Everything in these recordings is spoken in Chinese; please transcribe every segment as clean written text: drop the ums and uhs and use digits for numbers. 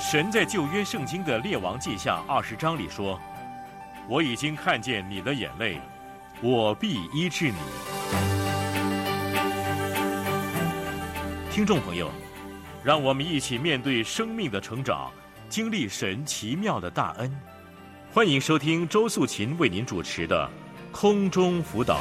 神在旧约圣经的列王记下20章里说，我已经看见你的眼泪，我必医治你。听众朋友，让我们一起面对生命的成长，经历神奇妙的大恩。欢迎收听周素琴为您主持的空中辅导。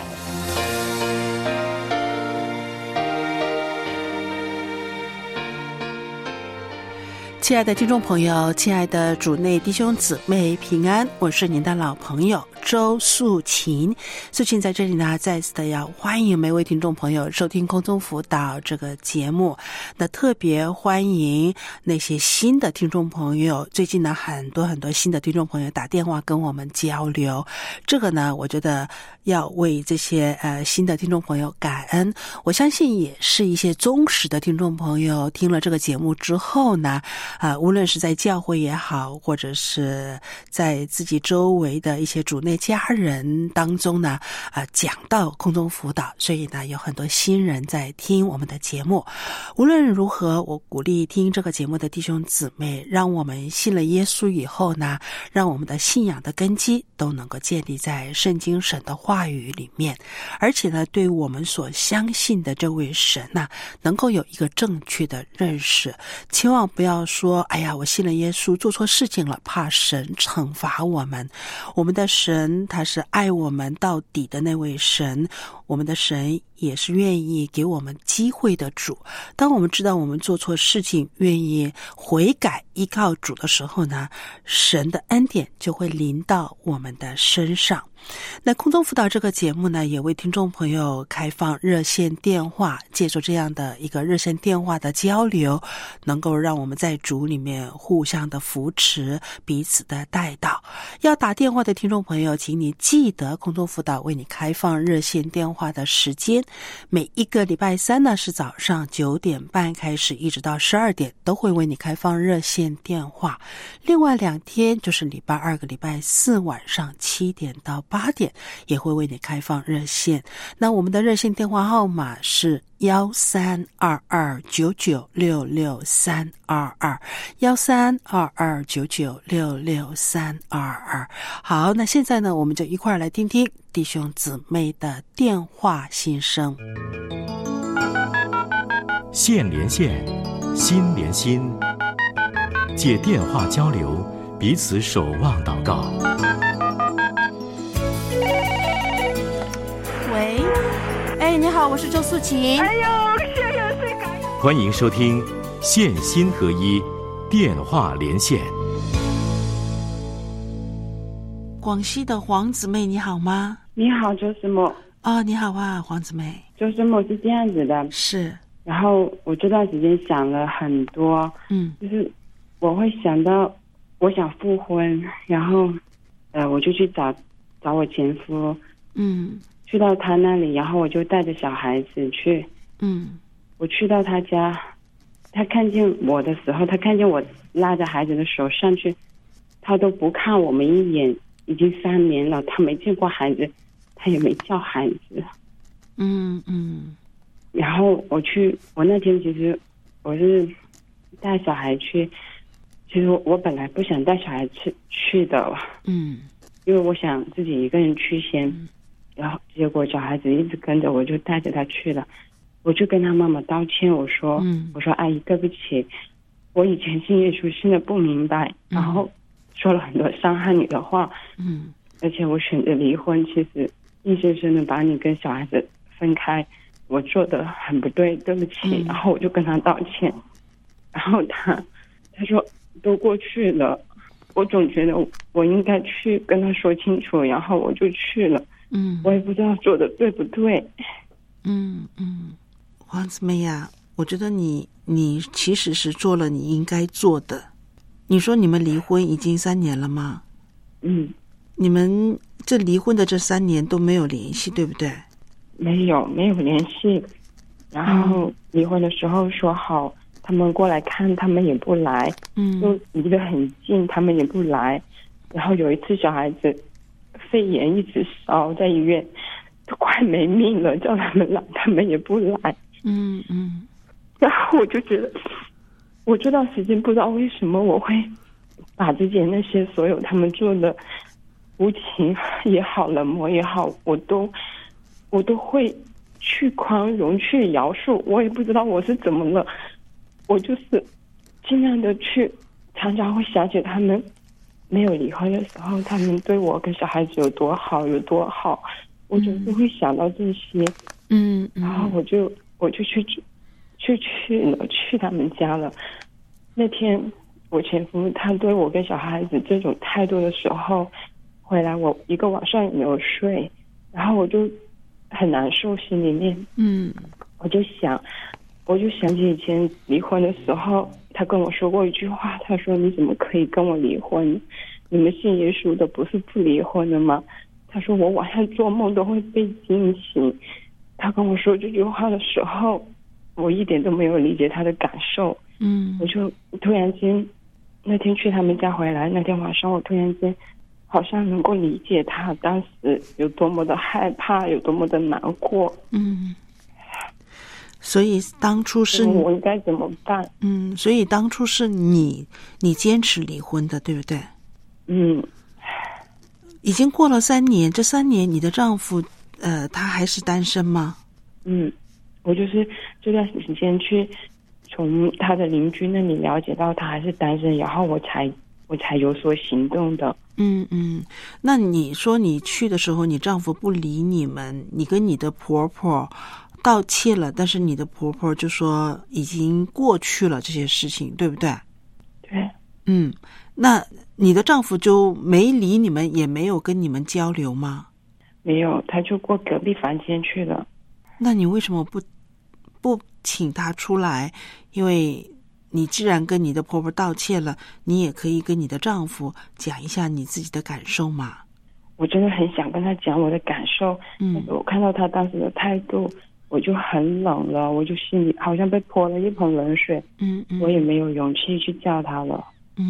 亲爱的听众朋友，亲爱的主内弟兄姊妹平安，我是您的老朋友周素琴。素琴在这里呢，再次的要欢迎每位听众朋友收听空中辅导这个节目。那特别欢迎那些新的听众朋友，最近呢很多新的听众朋友打电话跟我们交流，这个呢我觉得要为这些新的听众朋友感恩。我相信也是一些忠实的听众朋友听了这个节目之后呢，无论是在教会也好，或者是在自己周围的一些主内家人当中呢，讲到空中辅导，所以呢有很多新人在听我们的节目。无论如何，我鼓励听这个节目的弟兄姊妹，让我们信了耶稣以后呢，让我们的信仰的根基都能够建立在圣经神的话语里面，而且呢对我们所相信的这位神呢，能够有一个正确的认识。千万不要说哎呀我信了耶稣做错事情了，怕神惩罚我们。我们的神他是爱我们到底的那位神，我们的神也是愿意给我们机会的主。当我们知道我们做错事情，愿意悔改依靠主的时候呢，神的恩典就会临到我们的身上。那空中辅导这个节目呢，也为听众朋友开放热线电话，借助这样的一个热线电话的交流，能够让我们在主里面互相的扶持，彼此的带到。要打电话的听众朋友，请你记得空中辅导为你开放热线电话的时间，每一个礼拜三呢是早上9点半开始，一直到12点都会为你开放热线电话。另外2天就是礼拜2跟礼拜4晚上7点到8点也会为你开放热线。那我们的热线电话号码是1322996322，1322996632。好，那现在呢，我们就一块儿来听听弟兄姊妹的电话心声。 线连线，心连心，借电话交流，彼此守望祷告。 喂，你好，我是周素琴。 欢迎收听线心合一电话连线。 广西的黄姊妹你好吗？ 你好，周师母。 你好啊，黄姊妹。 周师母是这样子的， 是。 然后我这段时间想了很多，就是我会想到我想复婚，然后我就去找我前夫，去到他那里，然后我就带着小孩子去，我去到他家，他看见我的时候，他看见我拉着孩子的手上去，他都不看我们一眼，已经3年了，他没见过孩子，他也没叫孩子。然后我那天其实我是带小孩去，其实我本来不想带小孩去的，因为我想自己一个人去先，然后结果小孩子一直跟着我，就带着他去了。我就跟他妈妈道歉，我说阿姨对不起，我以前信耶稣信的不明白，然后说了很多伤害你的话，而且我选择离婚，其实硬生生的把你跟小孩子分开，我做的很不对，对不起。然后我就跟他道歉，然后他说都过去了，我总觉得我应该去跟他说清楚，然后我就去了。我也不知道做的对不对。 黄姊妹呀，我觉得你其实是做了你应该做的。你说你们离婚已经3年了吗？你们这离婚的这3年都没有联系，对不对？ 没有联系。然后离婚的时候说好他们过来看，他们也不来，又离得很近，他们也不来。然后有一次小孩子肺炎一直烧，在医院都快没命了，叫他们来他们也不来。然后我就觉得我这段时间不知道为什么我会把之前那些所有他们做的无情也好，冷漠也好，我都会去宽容，去饶恕。我也不知道我是怎么了，我就是尽量的去，常常会想起他们没有离婚的时候，他们对我跟小孩子有多好，我总是会想到这些。然后我就去他们家了。那天我前夫他对我跟小孩子这种态度的时候，回来我一个晚上也没有睡，然后我就很难受，心里面我就想起以前离婚的时候，他跟我说过一句话，他说你怎么可以跟我离婚？你们信耶稣的不是不离婚的吗？他说我晚上做梦都会被惊醒。他跟我说这句话的时候，我一点都没有理解他的感受。我就突然间那天去他们家回来，那天晚上我突然间好像能够理解他当时有多么的害怕，有多么的难过。 所以当初是我应该怎么办？ 所以当初是你坚持离婚的，对不对？已经过了3年，这3年你的丈夫他还是单身吗？ 我就是这段时间去从他的邻居那里了解到他还是单身，然后我才有所行动的。 那你说你去的时候，你丈夫不理你们，你跟你的婆婆道歉了，但是你的婆婆就说已经过去了这些事情，对不对？ 对。 那你的丈夫就没理你们，也没有跟你们交流吗？ 没有，他就过隔壁房间去了。 那你为什么不请他出来？因为你既然跟你的婆婆道歉了，你也可以跟你的丈夫讲一下你自己的感受嘛。 我真的很想跟他讲我的感受，我看到他当时的态度，我就很冷了，我就心里好像被泼了一盆冷水。我也没有勇气去叫他了。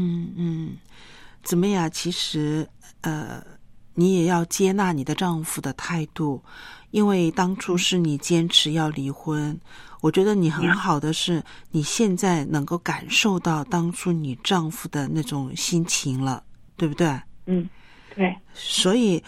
怎么样？其实你也要接纳你的丈夫的态度，因为当初是你坚持要离婚。我觉得你很好的是，你现在能够感受到当初你丈夫的那种心情了，对不对？ 对。所以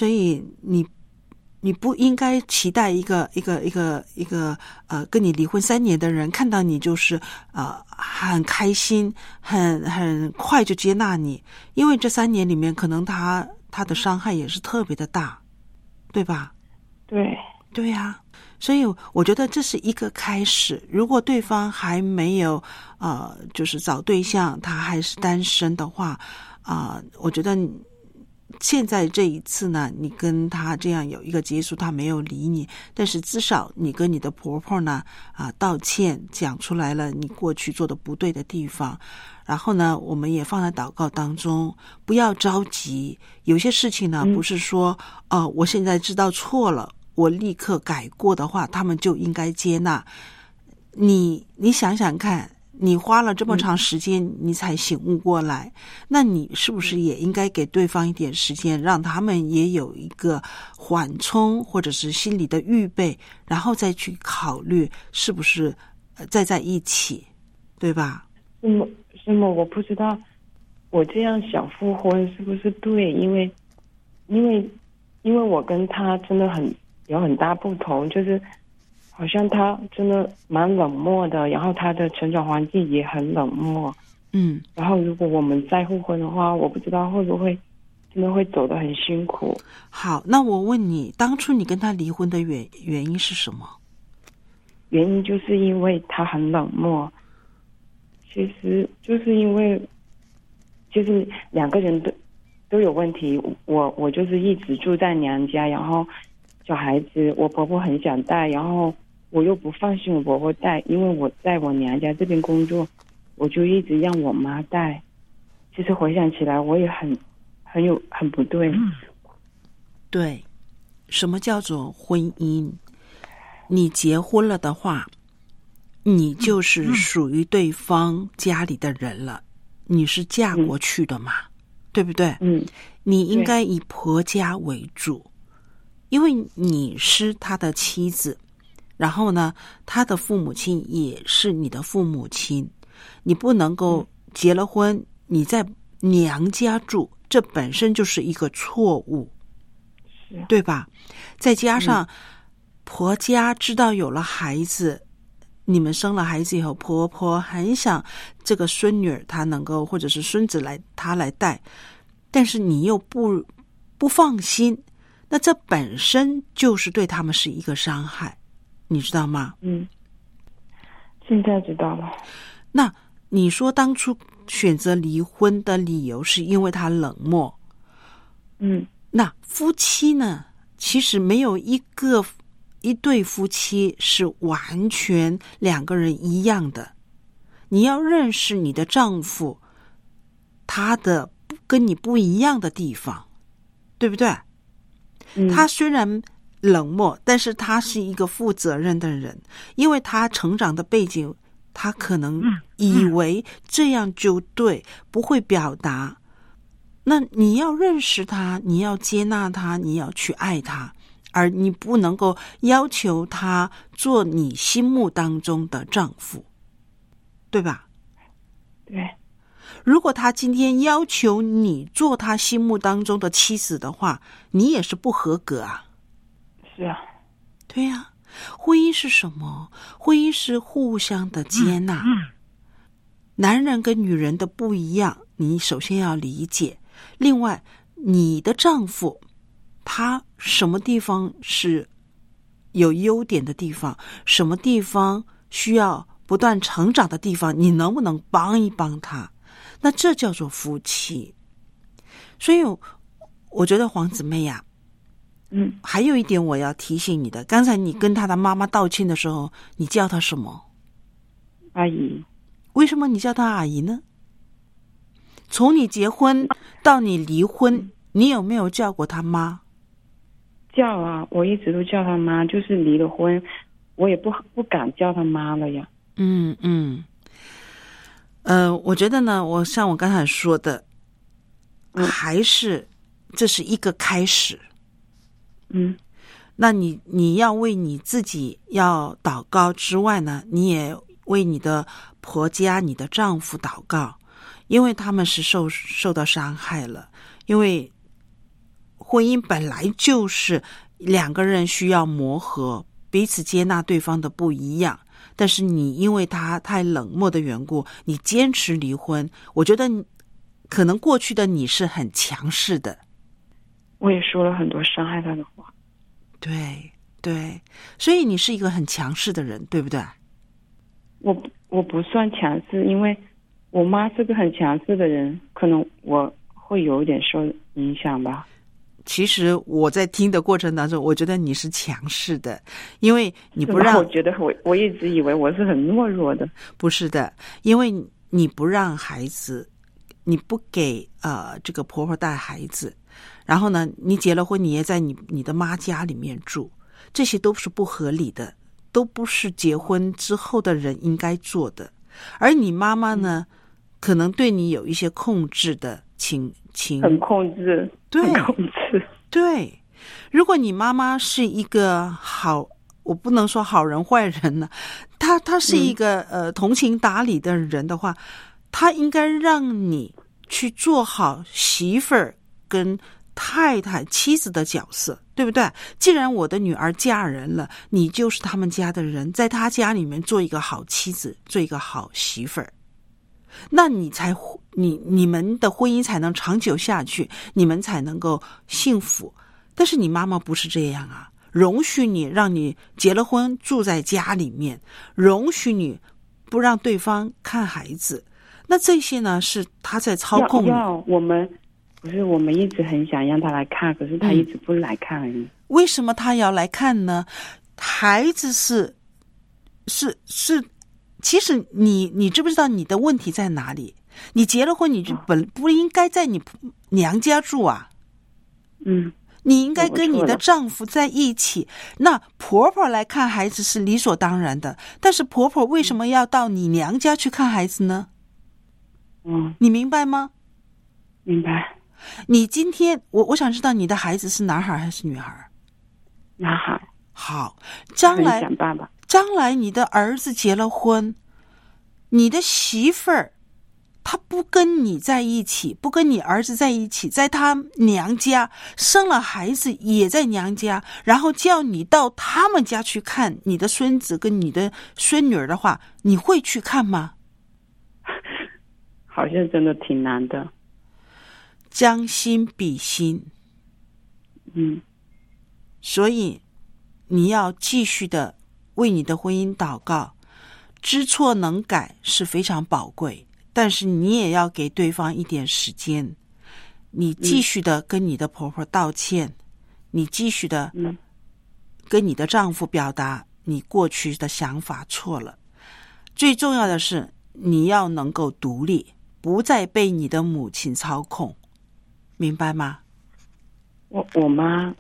你不应该期待一个跟你离婚3年的人看到你就是很开心，很快就接纳你，因为这3年里面可能他的伤害也是特别的大，对吧？对呀。所以我觉得这是一个开始。如果对方还没有就是找对象，他还是单身的话我觉得现在这一次呢，你跟他这样有一个结束，他没有理你，但是至少你跟你的婆婆呢道歉，讲出来了你过去做的不对的地方。然后呢，我们也放在祷告当中，不要着急。有些事情呢，不是说我现在知道错了，我立刻改过的话，他们就应该接纳。你想想看，你花了这么长时间你才醒悟过来，那你是不是也应该给对方一点时间，让他们也有一个缓冲或者是心理的预备，然后再去考虑是不是再在一起，对吧？ 是吗？我不知道我这样想复婚是不是对，因为我跟他真的有很大不同，就是好像他真的蛮冷漠的，然后他的成长环境也很冷漠。然后如果我们再复婚的话，我不知道会不会真的会走得很辛苦。 好，那我问你，当初你跟他离婚的原因是什么？ 原因就是因为他很冷漠。其实就是因为就是2个人都有问题，我就是一直住在娘家，然后小孩子我婆婆很想带，然后我又不放心我婆婆带，因为我在我娘家这边工作，我就一直让我妈带。其实回想起来我也很不对。 对，什么叫做婚姻？你结婚了的话，你就是属于对方家里的人了，你是嫁过去的嘛，对不对？你应该以婆家为主，因为你是他的妻子，然后呢，他的父母亲也是你的父母亲， 你不能够结了婚你在娘家住，这本身就是一个错误，对吧？再加上婆家知道有了孩子，你们生了孩子以后，婆婆很想这个孙女她能够，或者是孙子她来带，但是你又不放心，那这本身就是对他们是一个伤害，你知道吗？ 现在知道了。 那你说当初选择离婚的理由是因为他冷漠，那夫妻呢，其实没有一对夫妻是完全两个人一样的。你要认识你的丈夫，他的跟你不一样的地方，对不对？他虽然冷漠，但是他是一个负责任的人，因为他成长的背景，他可能以为这样就对，不会表达。那你要认识他，你要接纳他，你要去爱他，而你不能够要求他做你心目当中的丈夫，对吧？ 对。 如果他今天要求你做他心目当中的妻子的话，你也是不合格啊。 是啊。 对啊，婚姻是什么？婚姻是互相的接纳。男人跟女人的不一样，你首先要理解。另外，你的丈夫他什么地方是有优点的地方，什么地方需要不断成长的地方，你能不能帮一帮他？那这叫做夫妻。所以我觉得黄姊妹呀，还有一点我要提醒你的，刚才你跟他的妈妈道歉的时候，你叫他什么？ 阿姨。 为什么你叫他阿姨呢？从你结婚到你离婚，你有没有叫过他妈？ 叫啊，我一直都叫他妈，就是离了婚，我也不敢叫他妈了呀。 我觉得呢，像我刚才说的，还是这是一个开始。那你要为你自己要祷告之外呢，你也为你的婆家、你的丈夫祷告，因为他们是受到伤害了。因为婚姻本来就是两个人需要磨合，彼此接纳对方的不一样。但是你因为他太冷漠的缘故，你坚持离婚，我觉得可能过去的你是很强势的。 我也说了很多伤害他的话。 对，所以你是一个很强势的人，对不对？ 我不算强势，因为我妈是个很强势的人，可能我会有一点受影响吧。 其实我在听的过程当中，我觉得你是强势的，因为你不让。 我觉得我一直以为我是很懦弱的。 不是的，因为你不让孩子，你不给这个婆婆带孩子，然后呢，你结了婚，你也在你的妈家里面住，这些都是不合理的，都不是结婚之后的人应该做的。而你妈妈呢，可能对你有一些控制的情， 很控制， 对， 很控制。 对，如果你妈妈是一个我不能说好人坏人呢，她是一个通情达理的人的话，她应该让你去做好媳妇儿跟太太、妻子的角色，对不对？既然我的女儿嫁人了，你就是他们家的人，在她家里面做一个好妻子，做一个好媳妇儿，那你们的婚姻才能长久下去，你们才能够幸福。但是你妈妈不是这样啊，容许你让你结了婚住在家里面，容许你不让对方看孩子，那这些呢是他在操控你。 我们一直很想让他来看，可是他一直不来看而已。 为什么他要来看呢？孩子是，其实你知不知道你的问题在哪里？你结了婚，你就不应该在你娘家住啊。你应该跟你的丈夫在一起。那婆婆来看孩子是理所当然的，但是婆婆为什么要到你娘家去看孩子呢？你明白吗？ 明白。 你今天我想知道你的孩子是男孩还是女孩？ 男孩。 好，将来很想爸爸。 将来你的儿子结了婚， 你的媳妇儿她不跟你在一起，不跟你儿子在一起，在她娘家生了孩子也在娘家，然后叫你到他们家去看你的孙子跟你的孙女儿的话，你会去看吗？ 好像真的挺难的。 将心比心。所以你要继续的为你的婚姻祷告，知错能改是非常宝贵，但是你也要给对方一点时间。你继续的跟你的婆婆道歉，你继续的跟你的丈夫表达你过去的想法错了。最重要的是你要能够独立，不再被你的母亲操控，明白吗？ 我妈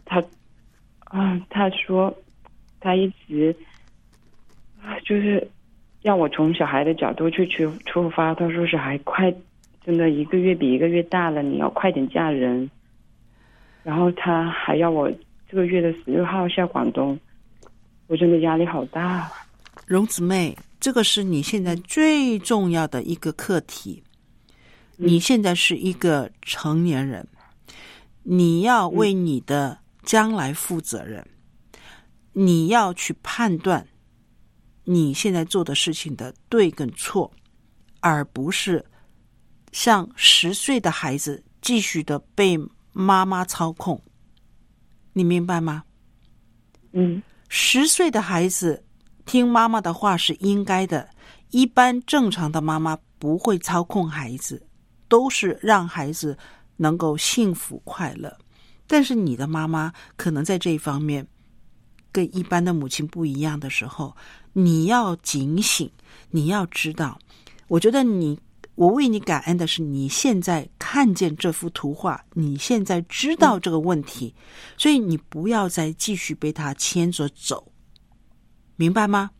她说她一直就是让我从小孩的角度去出发。她说小孩快真的一个月比一个月大了，你要快点嫁人。然后她还要我这个月的16号下广东，我真的压力好大。 荣姊妹，这个是你现在最重要的一个课题。你现在是一个成年人，你要为你的将来负责任，你要去判断你现在做的事情的对跟错，而不是像10岁的孩子继续的被妈妈操控。你明白吗？10岁的孩子听妈妈的话是应该的，一般正常的妈妈不会操控孩子，都是让孩子能够幸福快乐。但是你的妈妈可能在这一方面跟一般的母亲不一样的时候，你要警醒，你要知道。我觉得我为你感恩的是你现在看见这幅图画，你现在知道这个问题，所以你不要再继续被他牵着走，明白吗？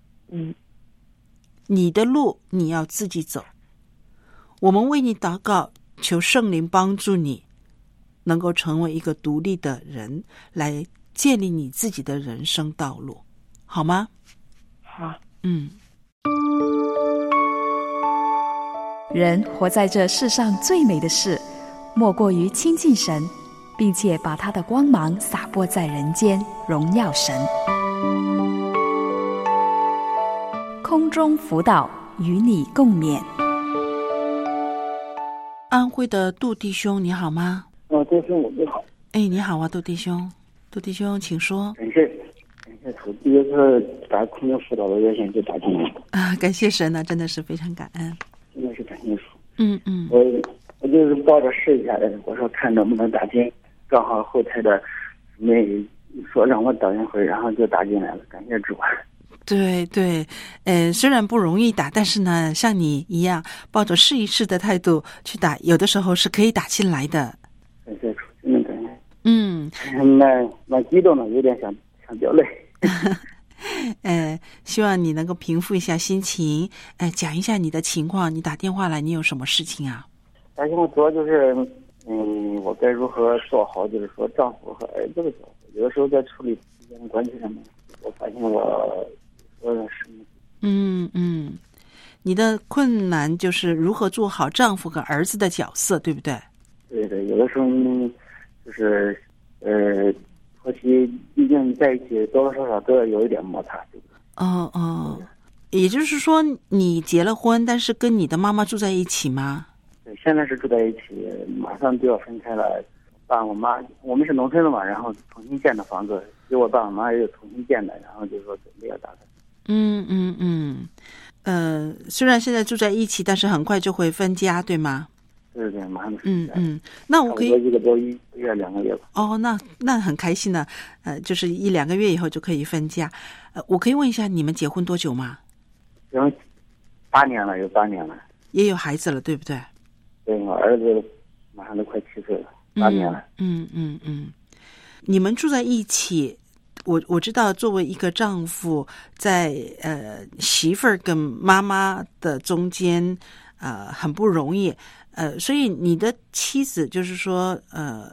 你的路你要自己走。我们为你祷告，求圣灵帮助你能够成为一个独立的人，来建立你自己的人生道路，好吗？ 好。 人活在这世上最美的事，莫过于亲近神，并且把他的光芒洒播在人间，荣耀神。空中辅导，与你共勉。 安徽的杜弟兄，你好吗？ 弟兄你好。 你好啊，杜弟兄。杜弟兄，请说。 感谢主，第一次打空中辅导的热线就打进来啊，感谢神呢，真的是非常感恩。 真的是感谢主。 我就是抱着试一下的，我说看能不能打进，刚好后台的妹说让我等一会儿，然后就打进来了，感谢主。 对对，虽然不容易打，但是呢，像你一样抱着试一试的态度去打，有的时候是可以打进来的。 感谢主，真的感谢。那激动了，有点想掉泪。 希望你能够平复一下心情，讲一下你的情况。你打电话来，你有什么事情啊？ 而且我主要就是，我该如何做好，就是说丈夫和儿子的角色。有的时候在处理之间的关系上面，我发现我说的是。 你的困难就是如何做好丈夫和儿子的角色，对不对？ 对对，有的时候就是夫妻毕竟在一起多多少少都要有一点摩擦，对不对？ 也就是说你结了婚，但是跟你的妈妈住在一起吗？ 对，现在是住在一起，马上就要分开了。爸我妈我们是农村的嘛，然后重新建的房子，给我爸我妈也重新建的，然后就说准备要打算。 虽然现在住在一起，但是很快就会分家，对吗？ 对对，马上那我可以 1个多月2个月吧。 那很开心呢。就是1-2个月以后就可以分家。我可以问一下，你们结婚多久吗 ？8年了，有8年了。 也有孩子了，对不对？ 对，我儿子马上都快7岁了，8年了。 你们住在一起，我知道，作为一个丈夫，在媳妇儿跟妈妈的中间，很不容易。所以你的妻子就是说，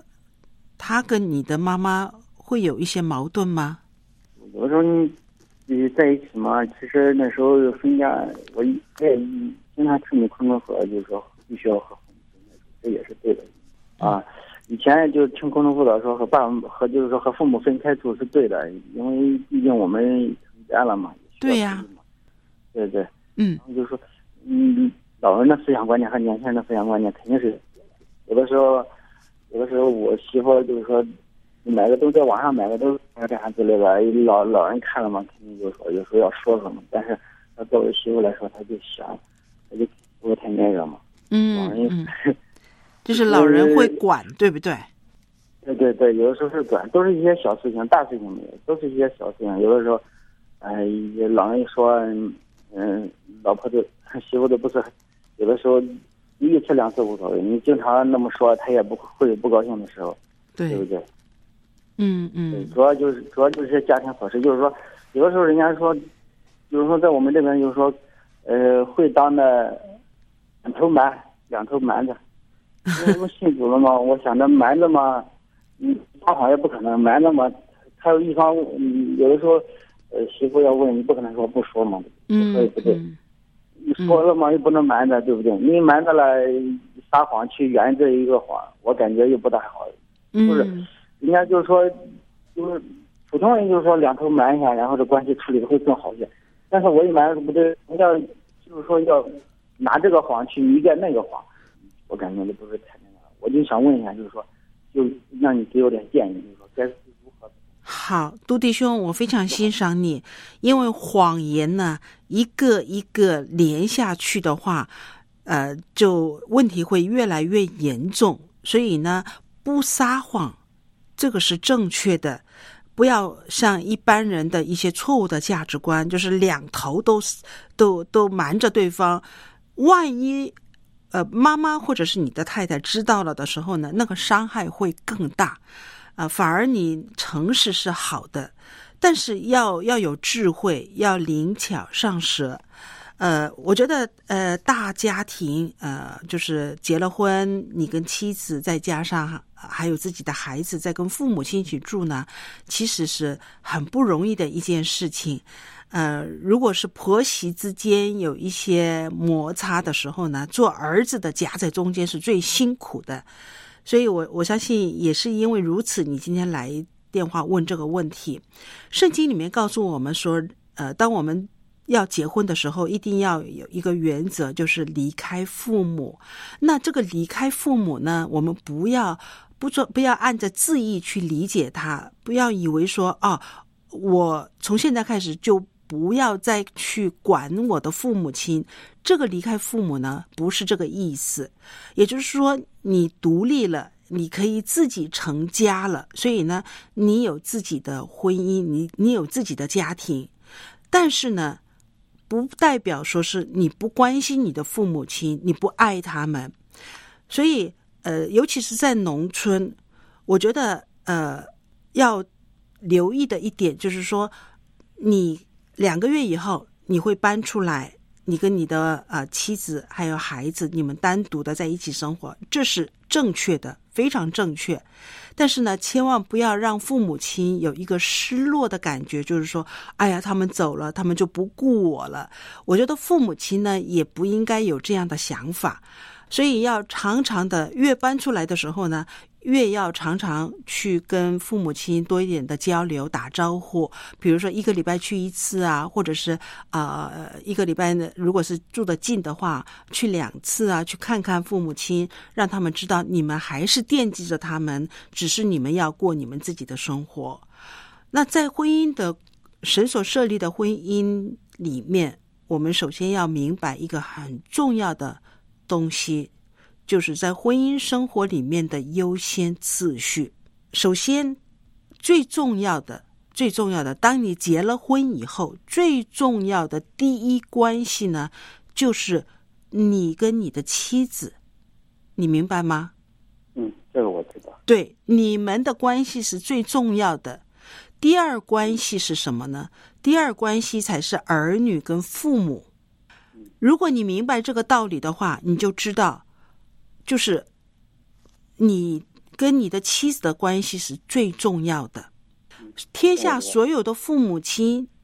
她跟你的妈妈会有一些矛盾吗？ 有的时候在一起嘛，其实那时候分家，我也经常听你空中说，就是说必须要和父母亲在一起，这也是对的啊。以前就听空中辅导说就是说和父母分开住是对的，因为毕竟我们成家了嘛。 对呀。 对对。然后就是说，老人的思想观念和年轻人的思想观念肯定是有的时候我媳妇就是说，买个都在网上买个都这样之类的，老人看了嘛，肯定就是说有时候要说什么，但是他作为媳妇来说，他就不会太那个嘛。 就是老人会管，对不对？ 对对对，有的时候是管，都是一些小事情，大事情没有，都是一些小事情。有的时候，老人一说，老婆的媳妇的不是，有的时候一次两次无所谓，你经常那么说，他也不会有不高兴的时候，对不对？主要就是些家庭琐事，就是说，有的时候人家说，就是说在我们这边就是说，会当的两头瞒着。因为我们信主了嘛，我想着瞒着嘛，撒谎也不可能，瞒着嘛，还有一方，有的时候，媳妇要问你，不可能说不说嘛，说也不对，你说了嘛又不能瞒着，对不对？你瞒着了，撒谎去圆这一个谎，我感觉又不大好，就是人家就是说，就是普通人就是说两头瞒一下，然后这关系处理的会更好一些。但是我一瞒不对，人家就是说要拿这个谎去弥盖那个谎。我感觉这不是太那个，我就想问一下，就是说，就让你给我点建议，就是说该如何。 好，杜弟兄，我非常欣赏你，因为谎言呢，一个一个连下去的话，就问题会越来越严重。所以呢，不撒谎，这个是正确的。不要像一般人的一些错误的价值观，就是两头都瞒着对方，万一。妈妈或者是你的太太知道了的时候呢，那个伤害会更大，反而你诚实是好的，但是要有智慧，要灵巧上舌。我觉得大家庭就是结了婚，你跟妻子再加上还有自己的孩子再跟父母亲一起住呢，其实是很不容易的一件事情。如果是婆媳之间有一些摩擦的时候呢，做儿子的夹在中间是最辛苦的。所以我相信也是因为如此，你今天来电话问这个问题。圣经里面告诉我们说，当我们要结婚的时候，一定要有一个原则，就是离开父母。那这个离开父母呢，我们不要按着字义去理解它，不要以为说我从现在开始就不要再去管我的父母亲，这个离开父母呢，不是这个意思。也就是说，你独立了，你可以自己成家了，所以呢，你有自己的婚姻，你有自己的家庭，但是呢，不代表说是你不关心你的父母亲，你不爱他们。所以尤其是在农村，我觉得要留意的一点就是说，你2个月以后你会搬出来，你跟你的妻子还有孩子，你们单独的在一起生活，这是正确的，非常正确。但是呢，千万不要让父母亲有一个失落的感觉，就是说，哎呀，他们走了，他们就不顾我了。我觉得父母亲呢，也不应该有这样的想法。所以要常常的，越搬出来的时候呢，越要常常去跟父母亲多一点的交流打招呼，比如说1个礼拜去1次啊，或者是1个礼拜呢，如果是住得近的话，去2次啊，去看看父母亲，让他们知道你们还是惦记着他们，只是你们要过你们自己的生活。那在婚姻的神所设立的婚姻里面，我们首先要明白一个很重要的东西，就是在婚姻生活里面的优先次序。首先最重要的，当你结了婚以后，最重要的第一关系呢，就是你跟你的妻子，你明白吗？ 这个我知道。 对，你们的关系是最重要的。第二关系是什么呢？第二关系才是儿女跟父母。如果你明白这个道理的话，你就知道，就是你跟你的妻子的关系是最重要的。天下所有的父母亲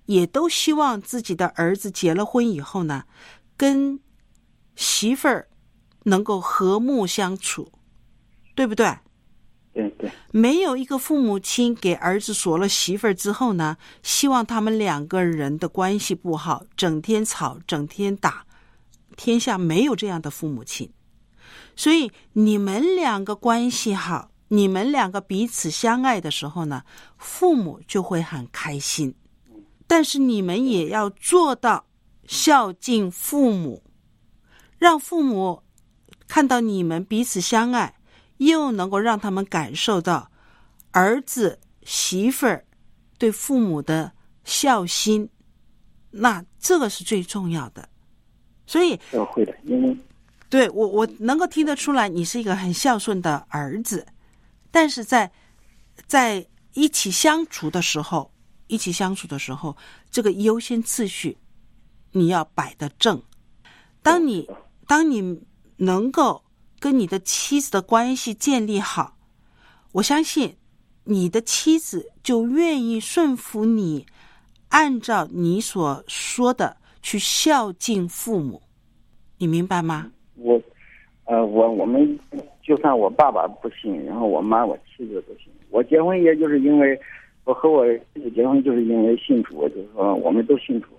也都希望自己的儿子结了婚以后呢，跟媳妇儿能够和睦相处，对不对？ 对对。 没有一个父母亲给儿子锁了媳妇儿之后呢，希望他们两个人的关系不好，整天吵，整天打。天下没有这样的父母亲。所以你们两个关系好，你们两个彼此相爱的时候呢，父母就会很开心。但是你们也要做到孝敬父母，让父母看到你们彼此相爱，又能够让他们感受到儿子媳妇儿对父母的孝心，那这个是最重要的。所以会的，因为对我能够听得出来，你是一个很孝顺的儿子，但是在一起相处的时候，这个优先次序你要摆得正。当你能够跟你的妻子的关系建立好，我相信你的妻子就愿意顺服你，按照你所说的去孝敬父母，你明白吗？ 我们就算我爸爸不信，然后我妈我妻子不信，我结婚也就是因为我和我妻子结婚就是因为信主，就是说我们都信主。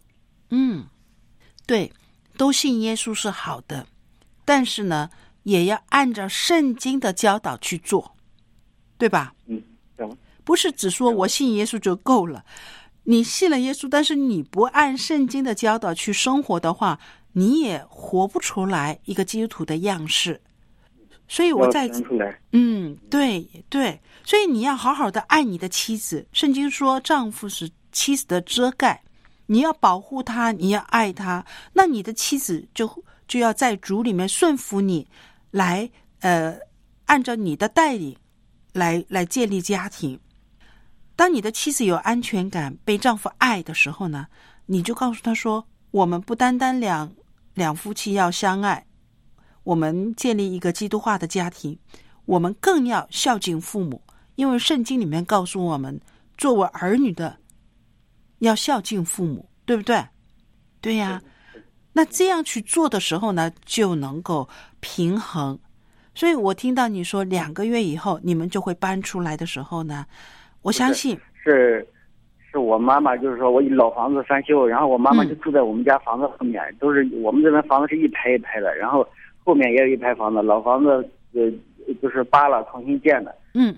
对，都信耶稣是好的，但是呢，也要按照圣经的教导去做，对吧？不是只说我信耶稣就够了。你信了耶稣，但是你不按圣经的教导去生活的话，你也活不出来一个基督徒的样式。所以我在对，所以你要好好的爱你的妻子。圣经说丈夫是妻子的遮盖，你要保护他，你要爱他，那你的妻子就要在主里面顺服你，来按照你的带领来建立家庭。当你的妻子有安全感，被丈夫爱的时候呢，你就告诉他说，我们不单单两夫妻要相爱，我们建立一个基督化的家庭，我们更要孝敬父母，因为圣经里面告诉我们，作为儿女的要孝敬父母，对不对？对呀，那这样去做的时候呢，就能够平衡。所以我听到你说2个月以后你们就会搬出来的时候呢，我相信是我妈妈，就是说我老房子翻修，然后我妈妈就住在我们家房子后面，都是我们这边房子是一排一排的，然后后面也有一排房子，老房子就是扒了重新建的。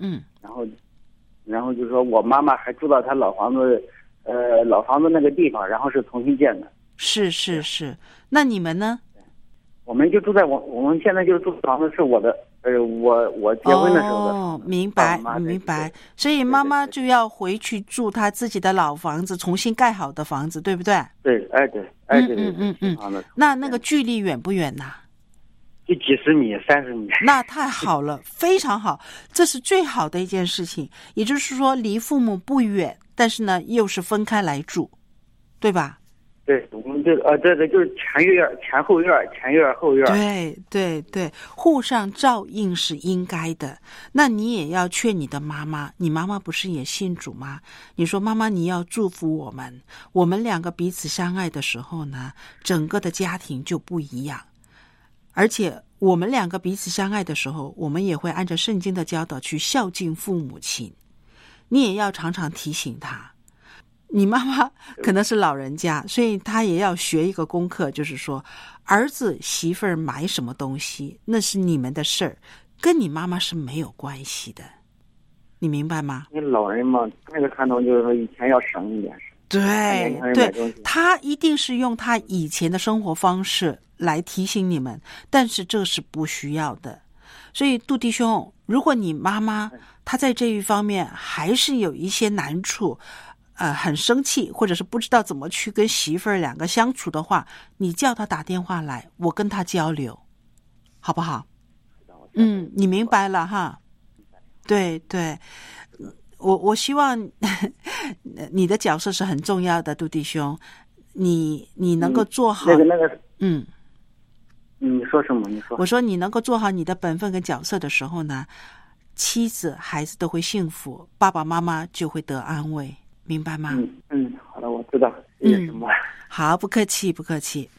然后就说我妈妈还住到她老房子那个地方，然后是重新建的。 是，那你们呢？ 我们就住在我们现在就是住房子是我的，我结婚的时候的。 明白。所以妈妈就要回去住她自己的老房子，重新盖好的房子，对不对？ 对，对。 那个距离远不远呐？ 就几十米、30米。 那太好了，非常好，这是最好的一件事情。也就是说，离父母不远，但是呢，又是分开来住，对吧？ 对，我们对，就是前院、前后院、前院、后院。 对，互相照应是应该的。那你也要劝你的妈妈，你妈妈不是也信主吗？你说妈妈，你要祝福我们2个彼此相爱的时候呢，整个的家庭就不一样。而且我们2个彼此相爱的时候，我们也会按照圣经的教导去孝敬父母亲。你也要常常提醒他。你妈妈可能是老人家，所以她也要学一个功课，就是说儿子媳妇儿买什么东西那是你们的事儿，跟你妈妈是没有关系的，你明白吗？ 你老人嘛，那个传统就是说以前要省一点。 对，他一定是用他以前的生活方式来提醒你们，但是这是不需要的。所以杜弟兄，如果你妈妈她在这一方面还是有一些难处，很生气，或者是不知道怎么去跟媳妇儿2个相处的话，你叫她打电话来，我跟她交流，好不好？你明白了哈？对，我希望你的角色是很重要的，杜弟兄，你能够做好你说什么？你说。 我说你能够做好你的本分跟角色的时候呢，妻子孩子都会幸福，爸爸妈妈就会得安慰，明白吗？ 好的，我知道谢谢什么。 好，不客气不客气。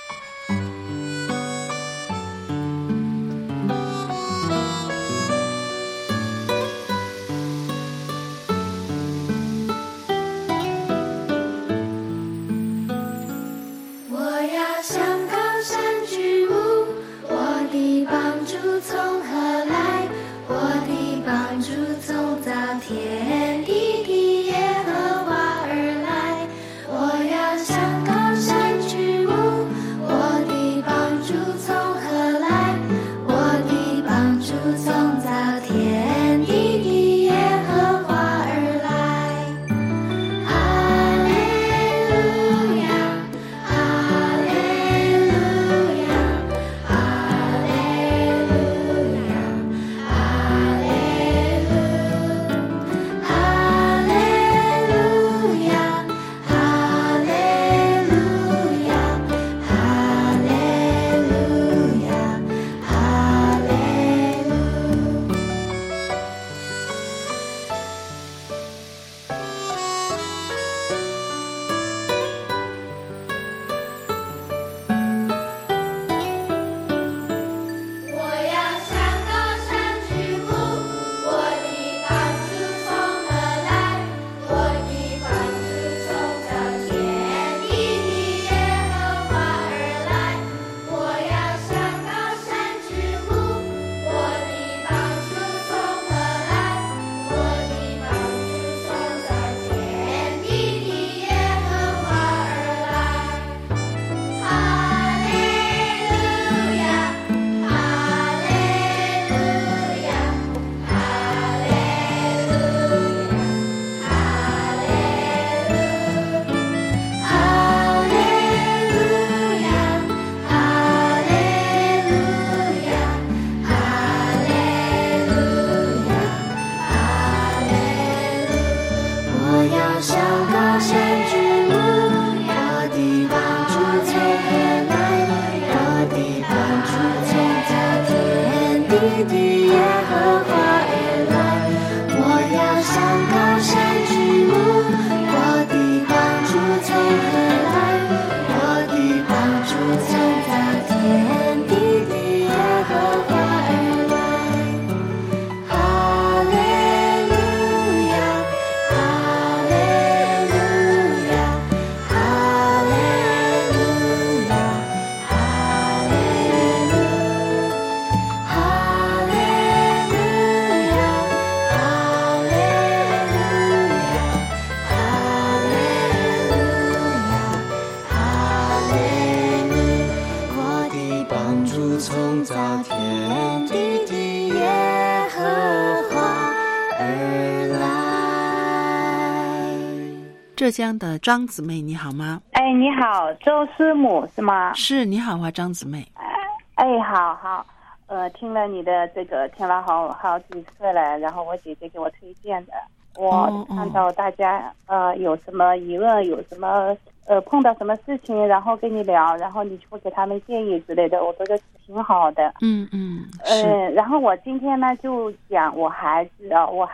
浙江的张姊妹你好吗？ 哎，你好，周师母是吗？ 是，你好啊，张姊妹。 哎，好，听了你的这个，听了好几次了，然后我姐姐给我推荐的，我看到大家有什么疑问，有什么碰到什么事情，然后跟你聊，然后你会给他们建议之类的，我觉得挺好的。然后我今天呢就讲我孩子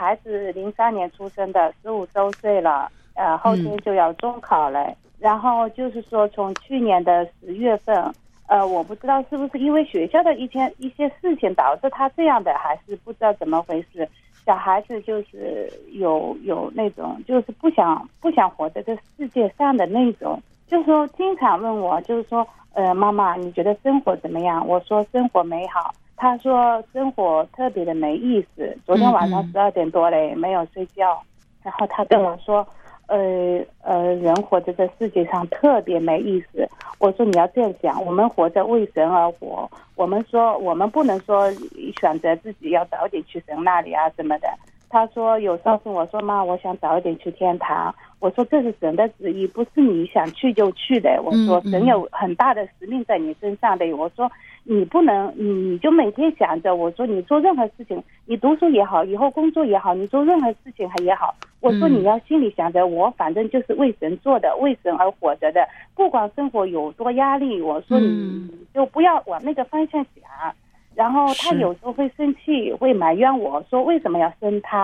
03年出生的，15周岁了。后天就要中考了，然后就是说从去年的10月份，我不知道是不是因为学校的一些事情导致他这样的，还是不知道怎么回事。小孩子就是有那种就是不想活在这世界上的那种，就是说经常问我，就是说妈妈你觉得生活怎么样？我说生活美好，他说生活特别的没意思。昨天晚上12点多嘞，没有睡觉，然后他跟我说。人活在这世界上特别没意思。我说你要这样想，我们活着为神而活，我们不能说选择自己要早点去神那里啊什么的。他说有时候跟我说妈，我想早一点去天堂。我说这是神的旨意，不是你想去就去的。我说神有很大的使命在你身上的。我说你不能，你就每天想着，我说你做任何事情，你读书也好，以后工作也好，你做任何事情也好，我说你要心里想着，我反正就是为神做的，为神而活着的，不管生活有多压力，我说你就不要往那个方向想。然后他有时候会生气，会埋怨我说为什么要生他，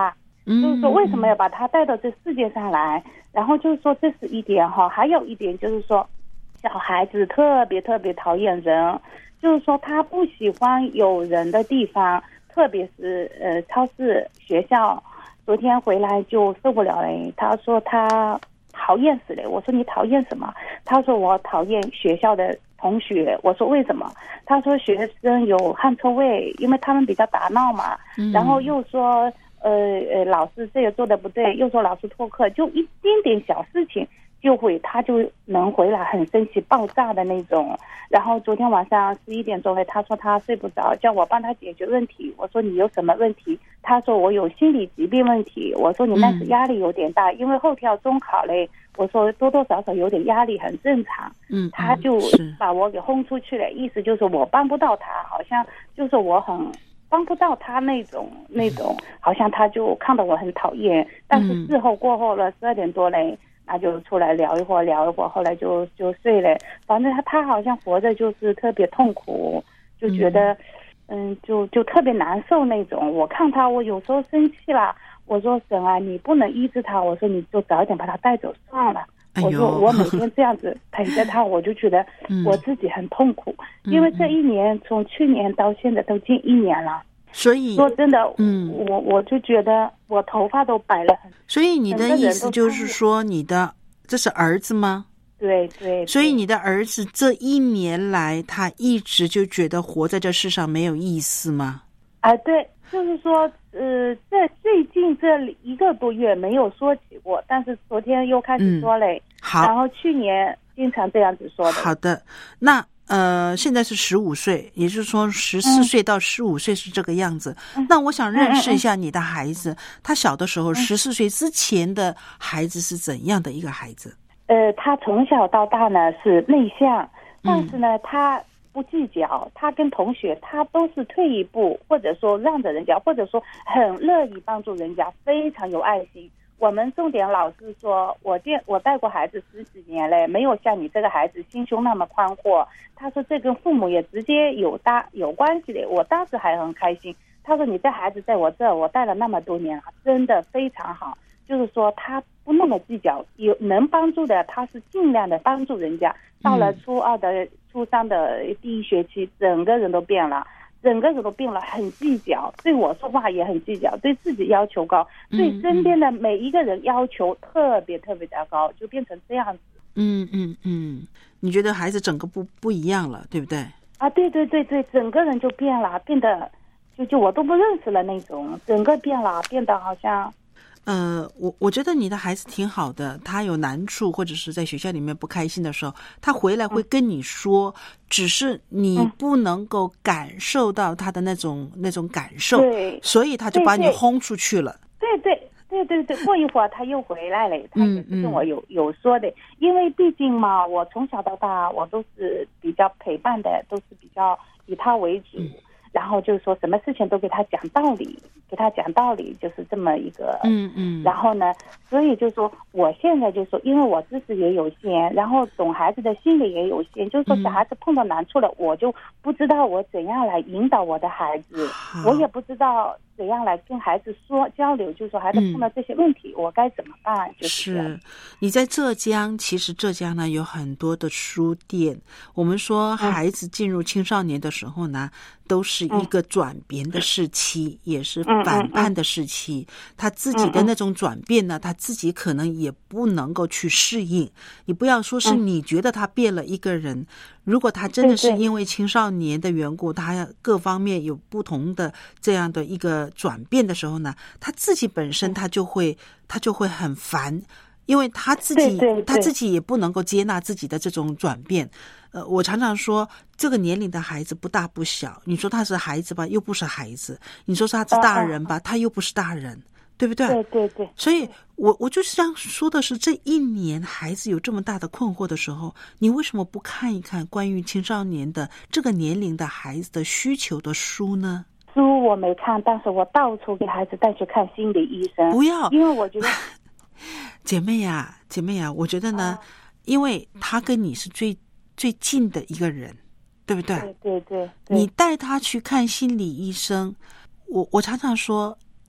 就是说为什么要把他带到这世界上来，然后就是说这是一点哈，还有一点就是说小孩子特别特别讨厌人，就是说他不喜欢有人的地方，特别是超市、学校。昨天回来就受不了嘞，他说他讨厌死了。我说你讨厌什么？他说我讨厌学校的同学。我说为什么？他说学生有汗臭味，因为他们比较打闹嘛。然后又说老师这个做的不对，又说老师拖课，就一点点小事情他就能回来很生气爆炸的那种。然后昨天晚上11点钟他说他睡不着，叫我帮他解决问题。我说你有什么问题？他说我有心理疾病问题。我说你那是压力有点大，因为后天要中考嘞。我说多多少少有点压力很正常。他就把我给轰出去了，意思就是我帮不到他，好像就是我很帮不到他那种，好像他就看到我很讨厌。但是事后过后了12点多嘞，那就出来聊一会儿，后来就睡了。反正他好像活着就是特别痛苦，就觉得就特别难受那种。我看他，我有时候生气了，我说神啊，你不能医治他，我说你就早点把他带走算了。我说我每天这样子陪着他，我就觉得我自己很痛苦。因为这一年从去年到现在都近1年了。所以说真的，我就觉得我头发都白了很。 所以你的意思就是说，这是儿子吗？ 对。 所以你的儿子这1年来，他一直就觉得活在这世上没有意思吗？ 对，就是说，这最近这1个多月没有说起过，但是昨天又开始说嘞。好，然后去年经常这样子说的。 好的，那。现在是15岁，也就是说14岁到15岁是这个样子。那我想认识一下你的孩子，他小的时候14岁之前的孩子是怎样的一个孩子？ 他从小到大呢是内向，但是呢他不计较，他跟同学他都是退一步，或者说让着人家，或者说很乐意帮助人家，非常有爱心。我们重点老师说，我带过孩子10几年嘞，没有像你这个孩子心胸那么宽阔。他说这跟父母也直接有关系的。我当时还很开心。他说你这孩子在我这，我带了那么多年了，真的非常好。就是说他不那么计较，有能帮助的他是尽量的帮助人家。到了初2的初3的第1学期，整个人都变了，很计较，对我说话也很计较，对自己要求高，对身边的每一个人要求特别特别的高，就变成这样子。 你觉得孩子整个不一样了，对不对？ 对，整个人就变了，变得就我都不认识了那种，整个变了，变得好像。 我觉得你的孩子挺好的，他有难处或者是在学校里面不开心的时候，他回来会跟你说，只是你不能够感受到他的那种感受，所以他就把你轰出去了。 对，过一会儿他又回来了，他也是跟我有说的。因为毕竟嘛，我从小到大我都是比较陪伴的，都是比较以他为主。然后就是说什么事情都给他讲道理，就是这么一个然后呢，所以就是说我现在就是说，因为我知识也有限，然后懂孩子的心理也有限，就是说小孩子碰到难处了，我就不知道我怎样来引导我的孩子，我也不知道怎样来跟孩子交流，就是说孩子碰到这些问题，我该怎么办？ 是你在浙江，其实浙江呢有很多的书店。我们说孩子进入青少年的时候呢，都是一个转变的时期，也是反叛的时期。他自己的那种转变呢，他自己可能也不能够去适应。你不要说是你觉得他变了一个人，如果他真的是因为青少年的缘故，他各方面有不同的这样的一个转变的时候呢，他自己本身他就会很烦。因为他自己也不能够接纳自己的这种转变。我常常说，这个年龄的孩子不大不小，你说他是孩子吧，又不是孩子；你说他是大人吧，他又不是大人，对不对？ 对。 所以我就是想说的是，这1年孩子有这么大的困惑的时候，你为什么不看一看关于青少年的这个年龄的孩子的需求的书呢？ 书我没看，但是我到处给孩子带去看心理医生。不要，因为我觉得。 姐妹呀，我觉得呢，因为他跟你是最近的一个人，对不对？ 对。 你带他去看心理医生，我常常说，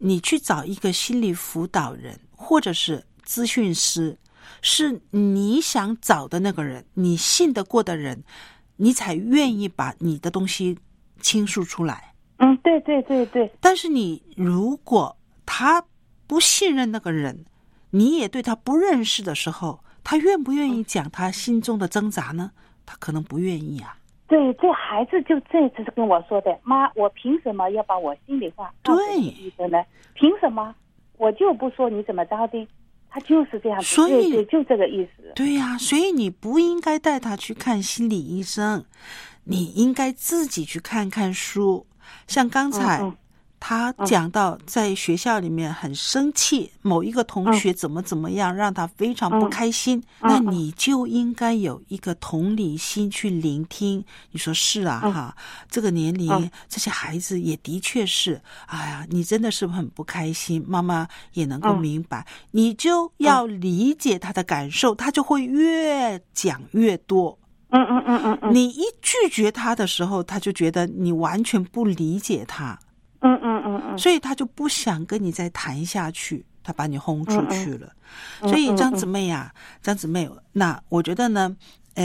你去找一个心理辅导人或者是咨询师，是你想找的那个人，你信得过的人，你才愿意把你的东西倾诉出来。 对对对对。 但是你如果他不信任那个人，你也对他不认识的时候，他愿不愿意讲他心中的挣扎呢？他可能不愿意啊。 对，这孩子就这次是跟我说的，妈，我凭什么要把我心里话告诉医生呢？凭什么？我就不说你怎么着的，他就是这样子。 所以对，就这个意思。 对呀，所以你不应该带他去看心理医生，你应该自己去看看书。像刚才他讲到在学校里面很生气，某一个同学怎么样让他非常不开心，那你就应该有一个同理心去聆听。你说是啊哈，这个年龄这些孩子也的确是，哎呀，你真的是很不开心，妈妈也能够明白，你就要理解他的感受，他就会越讲越多。你一拒绝他的时候，他就觉得你完全不理解他。所以他就不想跟你再谈下去，他把你轰出去了。所以张姊妹啊，张姊妹，那我觉得呢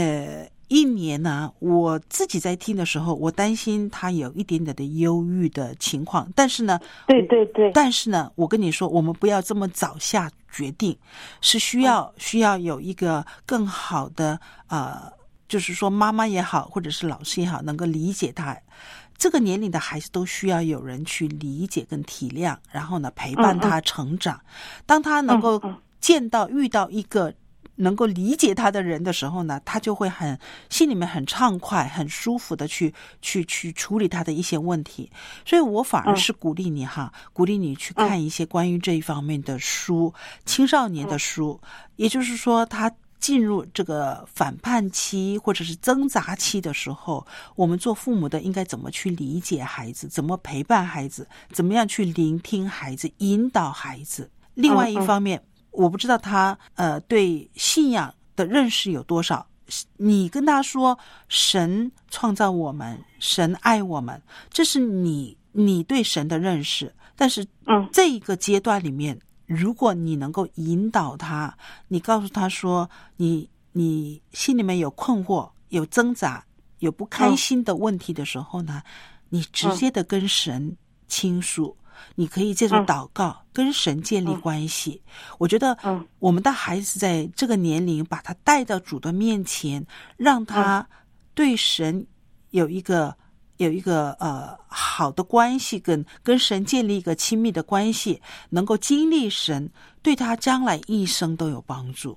，1年呢，我自己在听的时候，我担心他有一点点的忧郁的情况，但是呢， 对， 但是呢，我跟你说，我们不要这么早下决定，是需要有一个更好的就是说妈妈也好，或者是老师也好，能够理解他。这个年龄的孩子都需要有人去理解跟体谅，然后呢陪伴他成长。当他能够遇到一个能够理解他的人的时候呢，他就会心里面很畅快、很舒服的去处理他的一些问题。所以我反而是鼓励你鼓励你去看一些关于这一方面的书，青少年的书，也就是说他进入这个反叛期或者是挣扎期的时候，我们做父母的应该怎么去理解孩子，怎么陪伴孩子，怎么样去聆听孩子，引导孩子。另外一方面，我不知道他对信仰的认识有多少，你跟他说神创造我们，神爱我们，这是你对神的认识。但是这一个阶段里面，如果你能够引导他，你告诉他说你心里面有困惑、有挣扎、有不开心的问题的时候呢，你直接的跟神倾诉，你可以借着祷告跟神建立关系。我觉得我们的孩子在这个年龄，把他带到主的面前，让他对神有一个好的关系，跟神建立一个亲密的关系，能够经历神，对他将来一生都有帮助。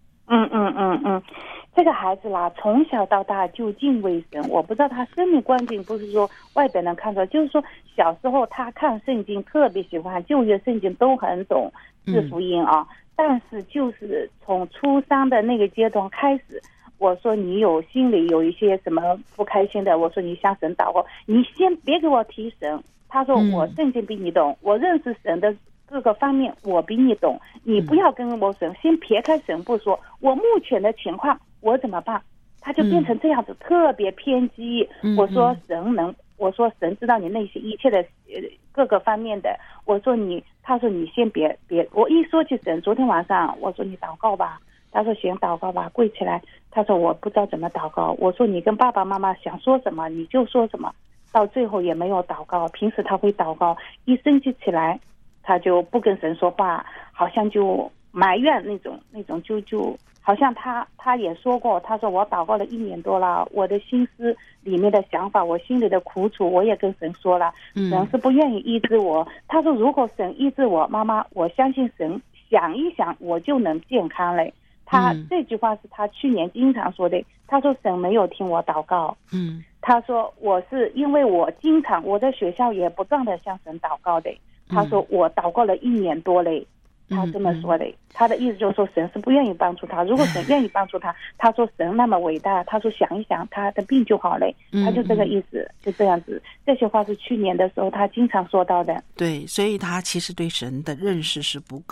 这个孩子啦，从小到大就敬畏神。我不知道他生命光景不是说外表能看出来，就是说小时候他看圣经特别喜欢，旧约圣经都很懂，是福音啊。但是就是从初3的那个阶段开始，我说你有心里有一些什么不开心的，我说你向神祷告，你先别给我提神。他说我圣经比你懂，我认识神的各个方面我比你懂，你不要跟我神，先撇开神不说，我目前的情况我怎么办？他就变成这样子，特别偏激。我说神知道你内心一切的各个方面的。他说你先别，我一说起神，昨天晚上我说你祷告吧，他说行，祷告吧，跪起来。他说我不知道怎么祷告。我说你跟爸爸妈妈想说什么你就说什么，到最后也没有祷告。平时他会祷告，一生气起来他就不跟神说话，好像就埋怨那种就好像他也说过，他说我祷告了1年多了，我的心思里面的想法，我心里的苦楚我也跟神说了，神是不愿意医治我。他说如果神医治我，妈妈我相信神想一想我就能健康了。他这句话是他去年经常说的，他说神没有听我祷告。他说我是因为我经常我在学校也不断的向神祷告的。他说我祷告了1年多嘞，他这么说的。他的意思就是说神是不愿意帮助他，如果神愿意帮助他，他说神那么伟大，他说想一想他的病就好了，他就这个意思，就这样子。这些话是去年的时候他经常说到的。 对，所以他其实对神的认识是不够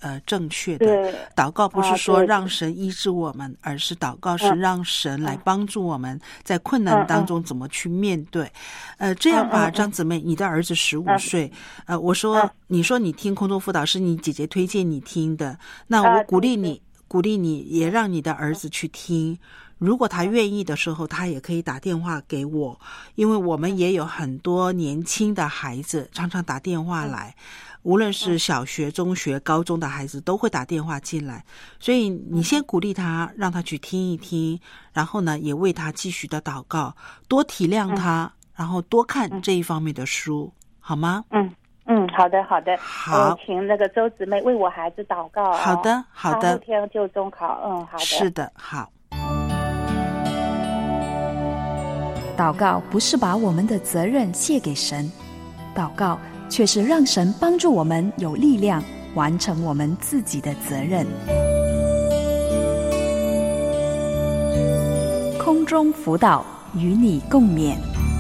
正确的。祷告不是说让神医治我们，而是祷告是让神来帮助我们在困难当中怎么去面对。这样吧，张姊妹，你的儿子15岁，你说你听空中辅导是你姐姐推荐你听的，那我鼓励你也让你的儿子去听。如果他愿意的时候，他也可以打电话给我，因为我们也有很多年轻的孩子常常打电话来，无论是小学、中学、高中的孩子都会打电话进来，所以你先鼓励他，让他去听一听，然后呢，也为他继续的祷告，多体谅他，然后多看这一方面的书，好吗？ 好的。 好， 请那个周姊妹为我孩子祷告。 好的。 他后天就中考。好的。 是的，好。 祷告不是把我们的责任卸给神，祷告却是让神帮助我们有力量完成我们自己的责任。空中辅导，与你共勉。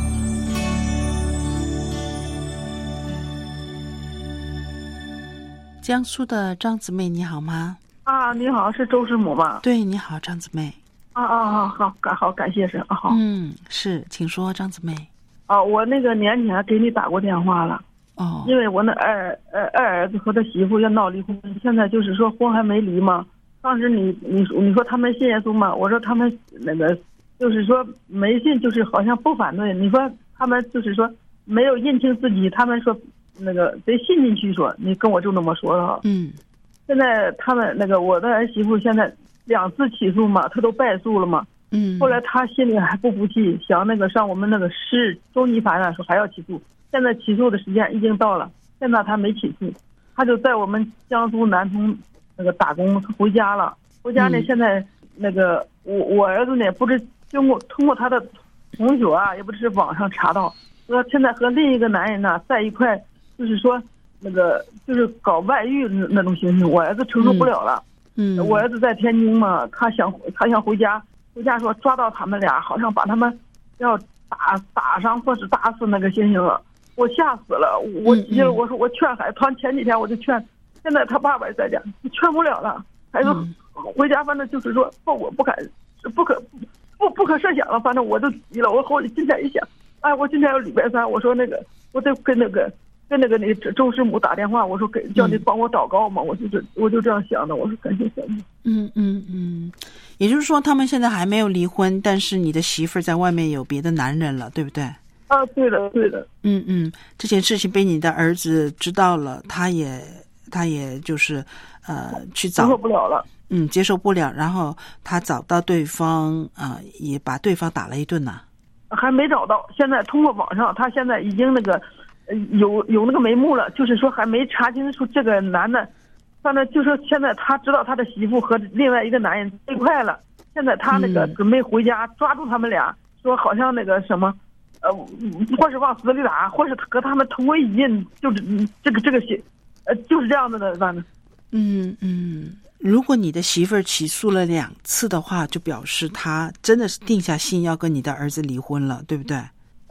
江苏的张姊妹，你好吗？ 你好，是周师母吗？ 对，你好，张姊妹。 好，感谢神。好， 是，请说，张姊妹。 我那个年前给你打过电话了。因为我那二儿子和他媳妇要闹离婚，现在就是说婚还没离嘛。当时你说他们信耶稣嘛？我说他们那个就是说没信，就是好像不反对。你说他们就是说没有认清自己，他们说那个得信进去说，你跟我就那么说了。现在他们那个我的儿媳妇现在2次起诉嘛，他都败诉了嘛。后来他心里还不服气，想那个上我们那个市中级法院说还要起诉。现在起诉的时间已经到了，现在他没起诉，他就在我们江苏南通那个打工，他回家了。回家呢，现在那个我儿子呢，不是通过他的同学啊，也不是网上查到，说现在和另一个男人呢在一块，就是说那个就是搞外遇那种情形，我儿子承受不了了。我儿子在天津嘛，他想回家说抓到他们俩，好像把他们要打伤或是打死那个情形了。我吓死了，我急了，我说我劝孩子，前几天我就劝，现在他爸爸也在家，劝不了了，孩子回家，反正就是说我不可设想了，反正我就急了，我今天一想，我今天要礼拜3，我说那个我得跟那个周师母打电话，我说叫你帮我祷告嘛，我就这样想的，我说感谢神。 也就是说他们现在还没有离婚，但是你的媳妇儿在外面有别的男人了，对不对？ 对的。 这件事情被你的儿子知道了，他也就是去找，接受不了了。接受不了，然后他找到对方，也把对方打了一顿呢。 还没找到，现在通过网上，他现在已经那个有那个眉目了，就是说还没查清楚这个男的，反正就说现在他知道他的媳妇和另外一个男人在一块了，现在他那个准备回家抓住他们俩，说好像那个什么。或是往死里打，或是和他们同归于尽，就是这个就是这样的呢，反正。 如果你的媳妇儿起诉了2次的话，就表示她真的是定下心要跟你的儿子离婚了，对不对？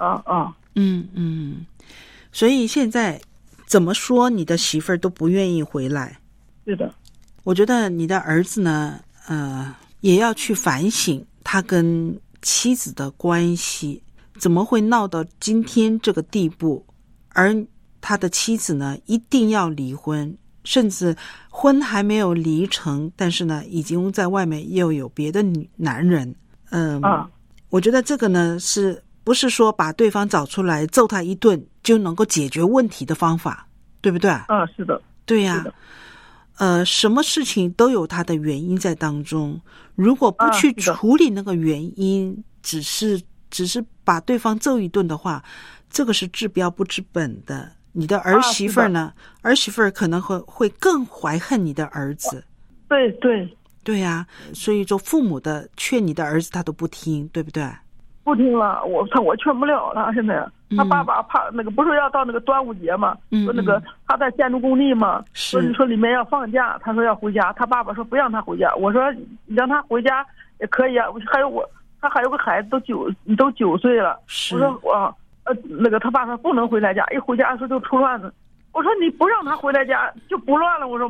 所以现在怎么说，你的媳妇儿都不愿意回来。 是的。 我觉得你的儿子呢，也要去反省他跟妻子的关系。怎么会闹到今天这个地步？而他的妻子呢，一定要离婚，甚至婚还没有离成，但是呢，已经在外面又有别的男人。我觉得这个呢，是不是说把对方找出来揍他一顿就能够解决问题的方法，对不对？ 是的。 对呀。什么事情都有它的原因在当中，如果不去处理那个原因，只是把对方揍一顿的话，这个是治标不治本的。你的儿媳妇呢？儿媳妇可能会更怀恨你的儿子。对呀，所以做父母的劝你的儿子他都不听，对不对？ 不听了，我劝不了了。现在他爸爸怕那个，不是要到那个端午节嘛？说那个他在建筑工地嘛，说里面要放假，他说要回家，他爸爸说不让他回家。我说让他回家也可以啊，他还有个孩子都9岁了。我说那个他爸说不能回来家，一回家说就出乱子。我说你不让他回来家就不乱了，我说嘛，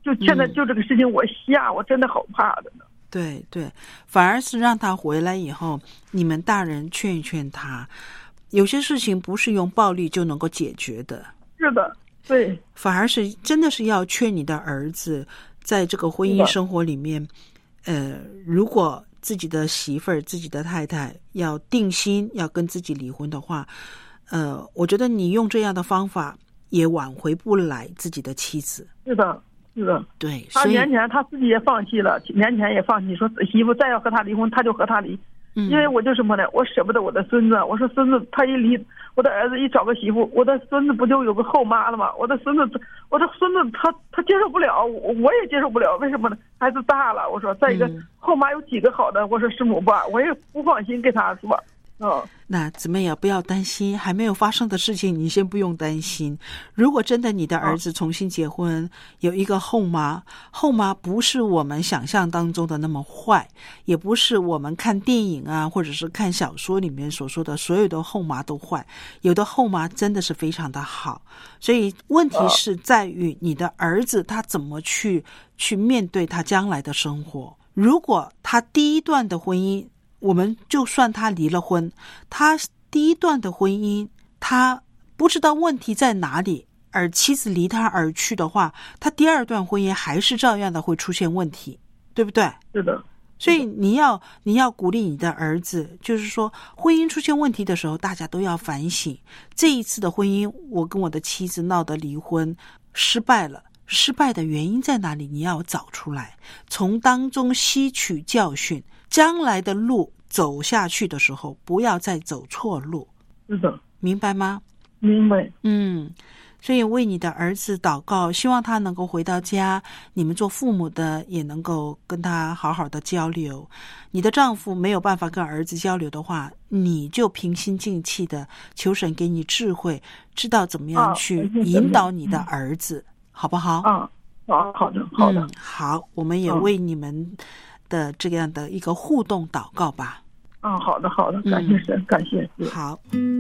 就现在就这个事情我真的好怕的呢。 对对，反而是让他回来以后，你们大人劝一劝他，有些事情不是用暴力就能够解决的。 是的，对， 反而是真的是要劝你的儿子，在这个婚姻生活里面，如果自己的媳妇儿、自己的太太要定心要跟自己离婚的话，我觉得你用这样的方法也挽回不来自己的妻子。 是的，是的， 对。 他年前他自己也放弃了，年前也放弃，说媳妇再要和他离婚，他就和他离。因为我就什么呢？我舍不得我的孙子，我说孙子他一离，我的儿子一找个媳妇，我的孙子不就有个后妈了吗？我的孙子他接受不了，我也接受不了，为什么呢？孩子大了，我说再一个后妈有几个好的，我说师母吧，我也不放心给他说。 那姊妹也不要担心，还没有发生的事情你先不用担心。如果真的你的儿子重新结婚，有一个后妈不是我们想象当中的那么坏，也不是我们看电影啊或者是看小说里面所说的所有的后妈都坏，有的后妈真的是非常的好。所以问题是在于你的儿子他怎么去面对他将来的生活。如果他第一段的婚姻，我们就算他离了婚，他第一段的婚姻他不知道问题在哪里，而妻子离他而去的话，他第二段婚姻还是照样的会出现问题，对不对？ 是的。 所以你要鼓励你的儿子，就是说婚姻出现问题的时候，大家都要反省。这一次的婚姻，我跟我的妻子闹得离婚，失败了。失败的原因在哪里？你要找出来，从当中吸取教训，将来的路走下去的时候，不要再走错路。 是的， 明白吗？ 明白。 所以为你的儿子祷告，希望他能够回到家，你们做父母的也能够跟他好好的交流。你的丈夫没有办法跟儿子交流的话，你就平心静气的求神给你智慧，知道怎么样去引导你的儿子，好不好？ 好的，好的。 好，我们也为你们的这样的一个互动祷告吧。 好的，好的，感谢神，感谢。 好。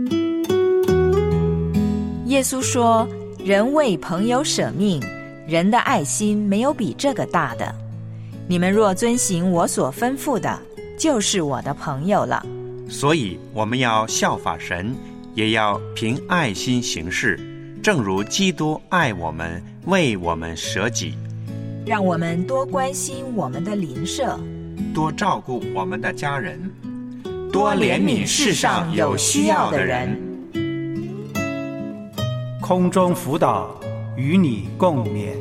耶稣说，人为朋友舍命，人的爱心没有比这个大的。你们若遵行我所吩咐的，就是我的朋友了。 所以我们要效法神，也要凭爱心行事，正如基督爱我们，为我们舍己。 让我们多关心我们的邻舍， 多照顾我们的家人，多怜悯世上有需要的人。 空中辅导，与你共勉。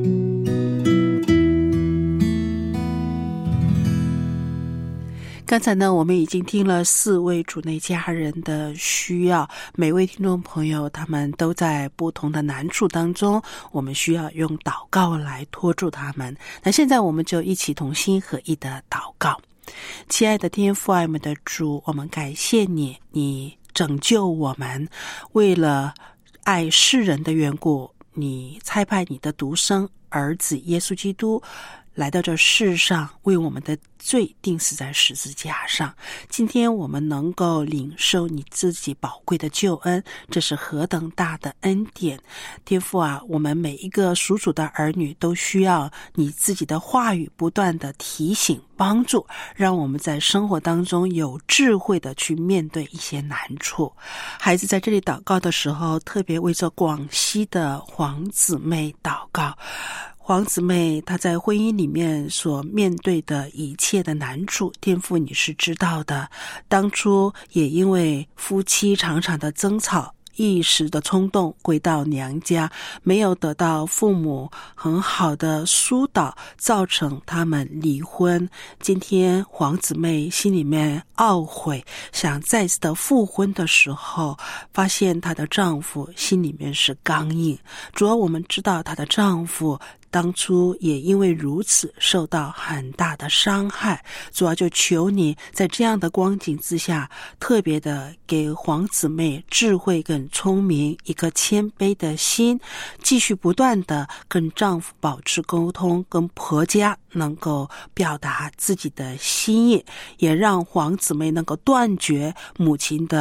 刚才呢，我们已经听了4位主内家人的需要，每位听众朋友他们都在不同的难处当中，我们需要用祷告来托住他们。那现在我们就一起同心合意的祷告。亲爱的天父爱们的主，我们感谢你，你拯救我们，为了爱世人的缘故，你差派你的独生儿子耶稣基督来到这世上，为我们的罪钉死在十字架上。今天我们能够领受你自己宝贵的救恩，这是何等大的恩典。天父啊，我们每一个属主的儿女都需要你自己的话语不断的提醒帮助，让我们在生活当中有智慧的去面对一些难处。孩子在这里祷告的时候，特别为这广西的黄姊妹祷告。黄姊妹她在婚姻里面所面对的一切的难处，天父你是知道的。当初也因为夫妻常常的争吵，一时的冲动归到娘家，没有得到父母很好的疏导，造成他们离婚。今天黄姊妹心里面懊悔，想再次的复婚的时候，发现她的丈夫心里面是刚硬。主要我们知道她的丈夫当初也因为如此受到很大的伤害，主要就求你在这样的光景之下，特别的给黄姊妹智慧跟聪明，一个谦卑的心，继续不断的跟丈夫保持沟通，跟婆家能够表达自己的心意，也让黄姊妹能够断绝母亲的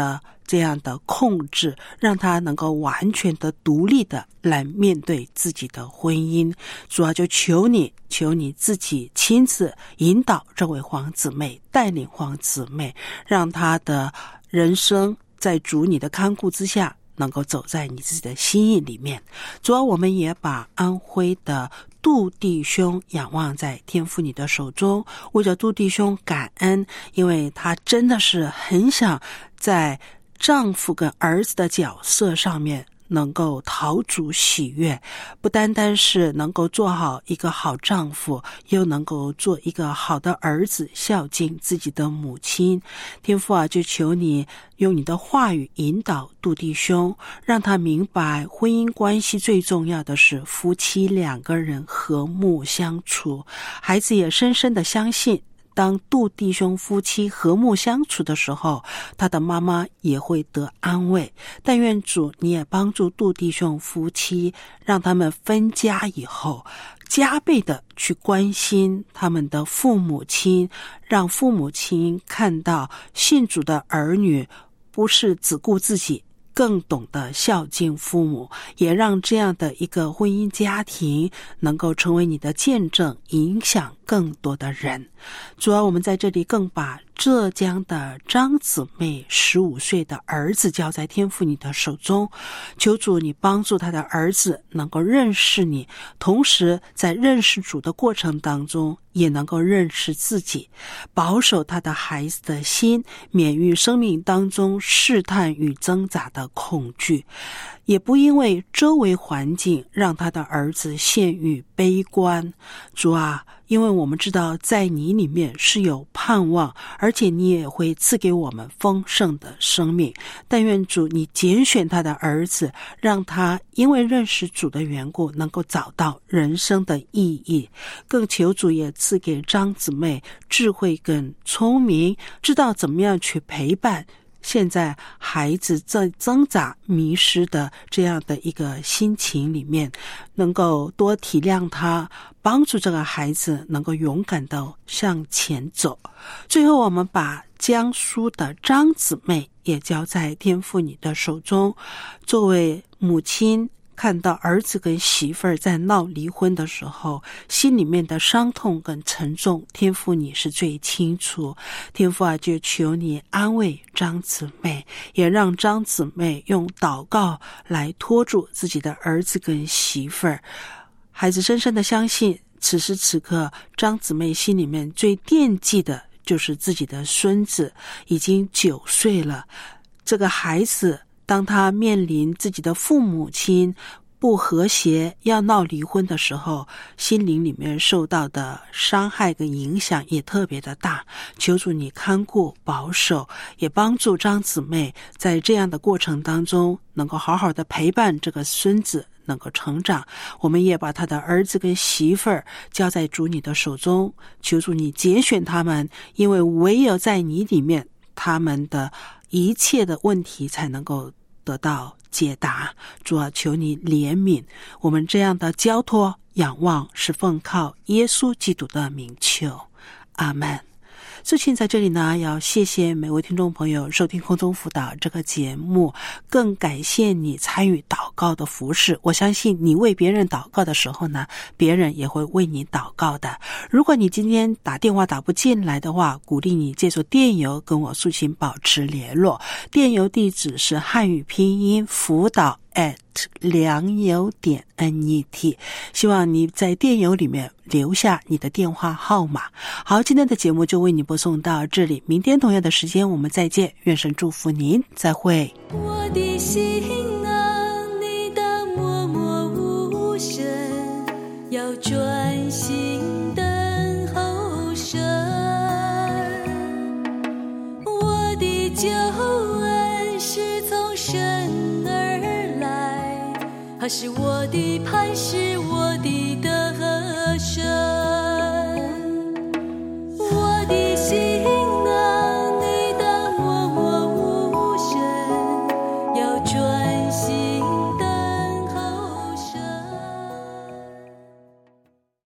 这样的控制，让他能够完全的独立的来面对自己的婚姻。主啊，就求你自己亲自引导这位黄姊妹，带领黄姊妹，让她的人生在主你的看顾之下能够走在你自己的心意里面。主啊，我们也把安徽的杜弟兄仰望在天父你的手中，为着杜弟兄感恩，因为他真的是很想在丈夫跟儿子的角色上面能够讨主喜悦，不单单是能够做好一个好丈夫，又能够做一个好的儿子，孝敬自己的母亲。天父啊，就求你用你的话语引导杜弟兄，让他明白婚姻关系最重要的是夫妻两个人和睦相处。孩子也深深的相信，当杜弟兄夫妻和睦相处的时候，他的妈妈也会得安慰。但愿主你也帮助杜弟兄夫妻，让他们分家以后加倍的去关心他们的父母亲，让父母亲看到信主的儿女不是只顾自己，更懂得孝敬父母，也让这样的一个婚姻家庭能够成为你的见证，影响更多的人。主要我们在这里更把浙江的张姊妹15岁的儿子交在天父你的手中，求主你帮助他的儿子能够认识你，同时在认识主的过程当中也能够认识自己，保守他的孩子的心，免于生命当中试探与挣扎的恐惧，也不因为周围环境让他的儿子陷于悲观。主啊，因为我们知道在你里面是有盼望，而且你也会赐给我们丰盛的生命。但愿主你拣选他的儿子，让他因为认识主的缘故能够找到人生的意义。更求主也赐给张姊妹智慧跟聪明，知道怎么样去陪伴现在孩子在挣扎迷失的这样的一个心情里面，能够多体谅他，帮助这个孩子能够勇敢地向前走。最后我们把江苏的张姊妹也交在天父你的手中，作为母亲看到儿子跟媳妇儿在闹离婚的时候，心里面的伤痛跟沉重，天父你是最清楚。天父啊，就求你安慰张姊妹，也让张姊妹用祷告来托住自己的儿子跟媳妇儿。孩子深深的相信，此时此刻张姊妹心里面最惦记的就是自己的孙子，已经9岁了。这个孩子当他面临自己的父母亲不和谐要闹离婚的时候，心灵里面受到的伤害跟影响也特别的大。求主你看顾保守，也帮助张姊妹在这样的过程当中能够好好的陪伴这个孙子能够成长。我们也把他的儿子跟媳妇儿交在主你的手中，求主你拣选他们，因为唯有在你里面，他们的一切的问题才能够得到解答。主啊，求你怜悯我们，这样的交托仰望是奉靠耶稣基督的名求，阿们。最近在这里呢，要谢谢每位听众朋友收听空中辅导这个节目，更感谢你参与祷告的服事。我相信你为别人祷告的时候呢，别人也会为你祷告的。如果你今天打电话打不进来的话，鼓励你借助电邮跟我抒情保持联络。电邮地址是汉语拼音辅导良友.net， 希望你在电邮里面留下你的电话号码。好，今天的节目就为你播送到这里，明天同样的时间我们再见，愿神祝福您，再会。 我的心啊，你当默默无声，要专心等候神。我的救恩是从神而来，他是我的磐石，我的